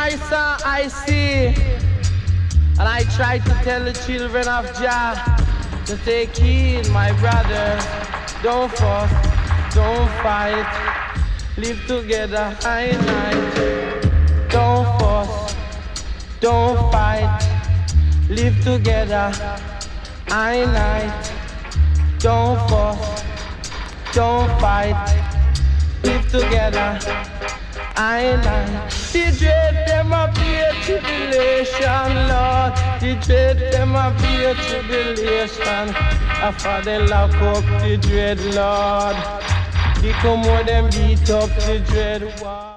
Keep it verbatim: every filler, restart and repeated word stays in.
I saw, I see. And I try to tell the children of Jah to take heed, my brothers. Don't fuss, don't fight. Live together, I night. Don't fuss, don't fight. Live together, I night. Don't fuss, don't fight. Live together, I night. The dread them up here tribulation, Lord. The dread them up here tribulation. After they lock up the dread, Lord. The come more them beat up the dread.